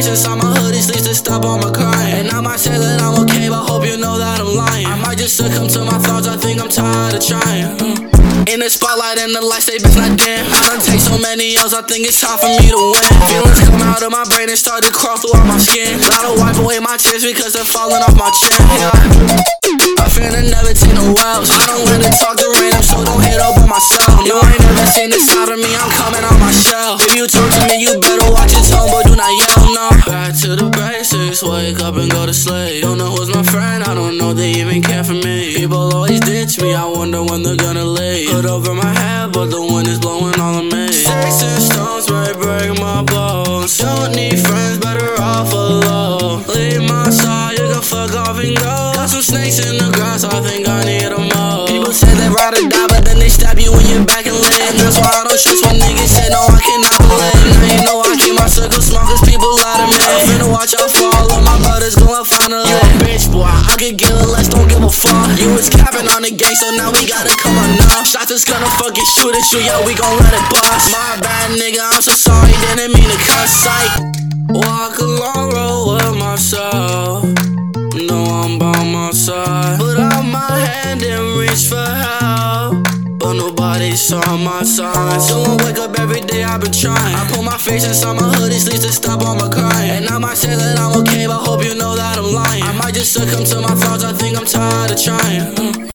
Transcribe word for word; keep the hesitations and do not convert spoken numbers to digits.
face inside my hoodie sleeves to stop all my crying. And I might say that I'm okay, but hope you know that I'm lying. I might just succumb to my thoughts, I think I'm tired of trying. In the spotlight and the lights, they best not dim. I done take so many L's, I think it's time for me to win. Feelings come out of my brain and start to crawl throughout my skin. Gotta wipe away my tears because they're falling off my chin. Yeah. I finna never take no L's. I don't let it talk to random, so don't hit up on myself. No, I ain't never seen this side of me, I'm coming on my shell. If you talk to me, you better watch your tone, but do not yell, no. Back to the basics, wake up and go to sleep. Don't know who's my friend, I don't know they even care for me. People always ditch me, I wonder when they're gonna leave. Hood over my head, but the wind is blowing all of me. Sticks and stones may break my bones. Don't need friends, better off alone. Leave my side, you can fuck off and go. Got some snakes in the grass, I think I need a mo. People say they ride or die, but then they stab you when you're back and lit. And that's why I don't trust when niggas say no, I cannot believe. Now you know I keep my circle small, cause people lie to me. I'm finna watch out for all of my brothers, gonna find a You a bitch, boy, I could give a less, don't give a fuck. You was capping on the gang, so now we gotta come on now. Shots is gonna fucking shoot at you, yo, we gon' let it bust. My bad, nigga, I'm so sorry, didn't mean to cuss, psych. Walk a long road with myself. No, I'm by my side. Put out my hand and reach for help, but nobody saw my signs. So I wake up every day, I've been trying. I put my face inside my hoodie sleeves to stop all my crying. And I might say that I'm okay, but hope you know that I'm lying. I might just succumb to my thoughts, I think I'm tired of trying.